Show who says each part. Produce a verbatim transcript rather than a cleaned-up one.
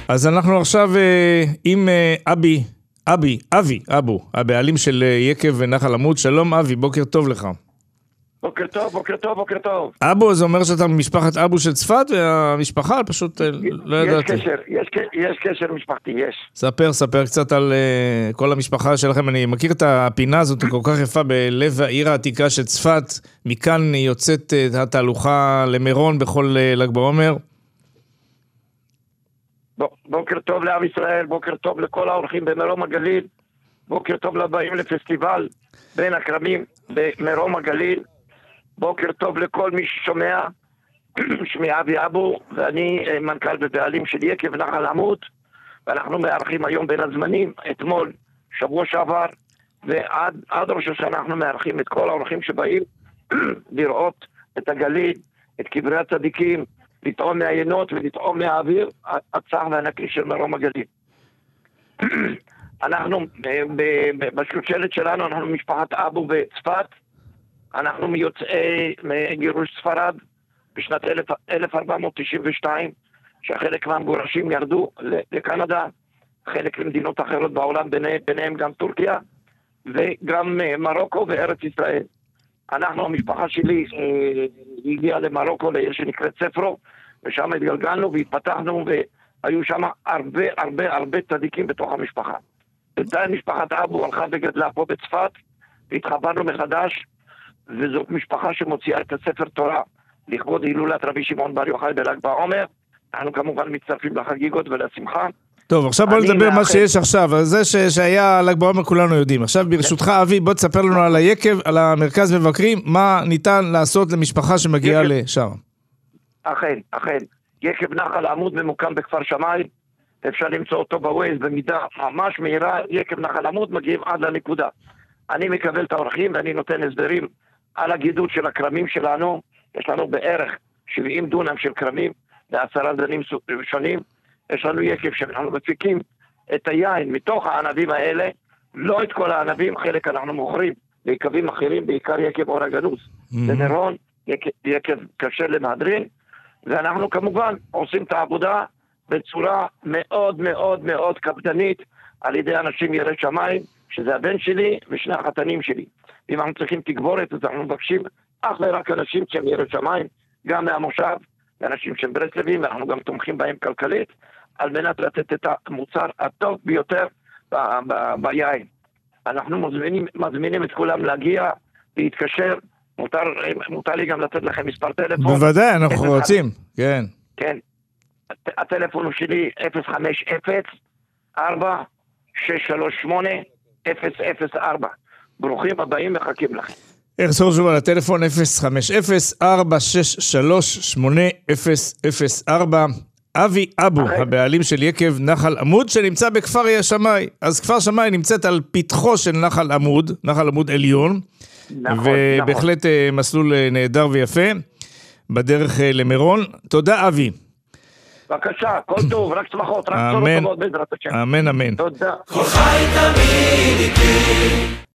Speaker 1: אז אנחנו עכשיו אה, עם אה, אבי, אבי, אבי, אבו, הבעלים של אה, יקב ונחל עמוד. שלום אבי, בוקר טוב לך.
Speaker 2: בוקר טוב, בוקר טוב, בוקר טוב.
Speaker 1: אבו, זה אומר שאתה ממשפחת אבו של צפת, והמשפחה פשוט לא ידעתי.
Speaker 2: יש קשר, יש, יש קשר משפחתי, יש.
Speaker 1: ספר, ספר קצת על uh, כל המשפחה שלכם. אני מכיר את הפינה הזאת כל כך יפה בלב העיר העתיקה של צפת. מכאן יוצאת uh, התהלוכה למירון בכל uh, ל"ג בעומר.
Speaker 2: בוקר טוב לעם ישראל, בוקר טוב לכל האורחים במרום הגליל. בוקר טוב לבאים לפסטיבל בין הכרמים במרום הגליל. בוקר טוב לכל מי ששומע. שמי אבי אבו, ואני מנכ"ל ובעלים של יקב נחל עמוד, ואנחנו מארחים היום בין הזמנים, אתמול, שבוע שעבר, ועד עד ראש השנה אנחנו מארחים את כל האורחים שבאים לראות את הגליל, את קברי הצדיקים, לטעום מהיינות ולטעום מהאוויר הצח והנקי של מרום הגליל. אנחנו, בשושלת שלנו, אנחנו משפחת אבו בצפת, אנחנו מיוצאי גירוש ספרד בשנת אלף ארבע מאות תשעים ושתיים, שחלק מהמגורשים ירדו לקנדה, חלק למדינות אחרות בעולם, ביניהם, ביניהם גם טורקיה, וגם מרוקו וארץ ישראל. אנחנו, המשפחה שלי, הגיעה למרוקו, לעיר שנקראת ספרו, ושם התגלגלנו והתפתחנו, והיו שם הרבה הרבה הרבה צדיקים בתוך המשפחה. בינתיים משפחת אבו הלכה וגדלה פה בצפת, והתחברנו מחדש, וזאת משפחה שמוציאה את הספר תורה לכבוד הילולת רבי שמעון בר יוחאי בל"ג בעומר. אנחנו כמובן מצטרפים לחגיגות ולשמחה.
Speaker 1: טוב, עכשיו בוא נדבר מה שיש עכשיו. זה שהיה ל"ג בעומר כולנו יודעים. עכשיו ברשותך אבי, בוא תספר לנו על היקב, על המרכז מבקרים, מה ניתן לעשות למשפחה שמגיעה לשם.
Speaker 2: אכן, אכן. יקב נחל עמוד ממוקם בכפר שמאי, אפשר למצוא אותו בווייז במידה ממש מהירה. יקב נחל עמוד מגיעים עד לנקודה. אני מקבל את האורחים ואני נותן הסברים על הגידול של הכרמים שלנו. יש לנו בערך שבעים דונם של כרמים בעשרה זנים שונים. יש לנו יקב שאנחנו מפיקים את היין מתוך הענבים האלה, לא את כל הענבים, חלק אנחנו מוכרים ליקבים אחרים, בעיקר יקב אור הגנוז למירון, יקב, יקב קשה למהדרין, ואנחנו כמובן עושים את העבודה בצורה מאוד מאוד מאוד קפדנית על ידי אנשים ירא שמיים, שזה הבן שלי ושני החתנים שלי. אם אנחנו צריכים תגבורת, אז אנחנו מבקשים אך ורק אנשים שהם ירא שמיים, גם מהמושב, אנשים שהם ברסלבים, ואנחנו גם תומכים בהם כלכלית, על מנת לתת את המוצר הטוב ביותר ב- ב- ביין. אנחנו מזמינים, מזמינים את כולם להגיע, להתקשר. מותר, מותר לי גם לתת לכם מספר טלפון.
Speaker 1: בוודאי, אנחנו רוצים, כן.
Speaker 2: כן. הטלפון הוא שלי אפס חמש אפס ארבע שש שלוש שמונה אפס אפס ארבע. ברוכים הבאים, מחכים לכם.
Speaker 1: אחזור שוב על הטלפון אפס חמש אפס ארבע שש שלוש שמונה אפס אפס ארבע. אבי אבו, הבעלים של יקב נחל עמוד, שנמצא בכפר שמאי. אז כפר שמאי נמצאת על פתחו של נחל עמוד, נחל עמוד עליון,
Speaker 2: נכון,
Speaker 1: ובהחלט נכון. מסלול נהדר ויפה, בדרך למירון. תודה אבי.
Speaker 2: בבקשה, כל טוב, רק שמחות, רק צורות טובות בעזרת השם.
Speaker 1: אמן, אמן.
Speaker 2: תודה.
Speaker 3: כל חי תמיד איתי.